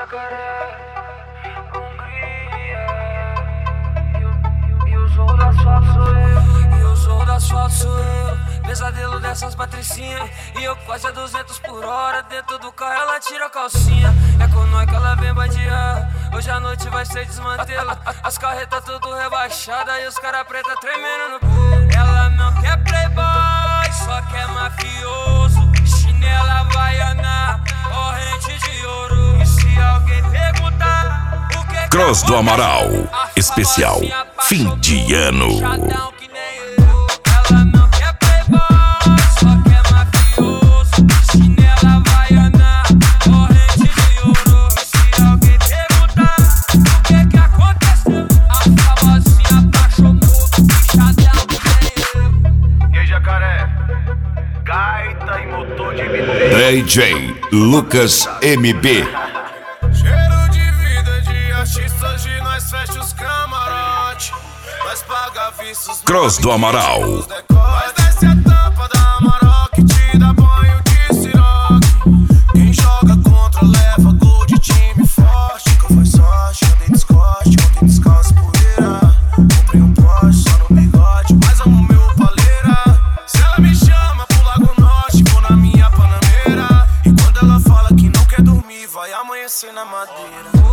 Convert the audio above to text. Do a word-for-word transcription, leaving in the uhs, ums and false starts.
Jacaré, Hungria. E o jogo da asfalto sou eu. E o jogo da asfalto sou eu. Pesadelo dessas patricinhas. E eu quase a duzentos por hora. Dentro do carro ela tira a calcinha. É com nós que ela vem bandear. Hoje a noite vai ser desmantela. As carretas tudo rebaixadas. E os cara preta tremendo no pé. Ela não quer playboy, só quer mafioso. Chinela havaiana, corrente de ouro. E se alguém perguntar o que Cross do Amaral, especial fim de ano. Ela não quer playboy, só quer mafioso. Chinela havaiana, corrente de ouro. E se alguém perguntar o que que aconteceu, a famosinha apaixonou, bichadão que nem eu. E aí, Jacaré, gaita e motor de M D. D J Lucas M B. Cheiro de vida de artista, hoje nós fecha os camarote. Nós paga vistos. Cross do Amaral. Nós desce a tampa da Amarok, te dá banho de siroque. Quem joga contra leva gol de time forte. Nunca foi sorte, andei descorte, ontem descalço poeira. Comprei um Porsche só no bigode, mas amo meu paleira. Se ela me chama pro Lago Norte, vou na minha Panameira. E quando ela fala que não quer dormir, vai amanhecer na madeira.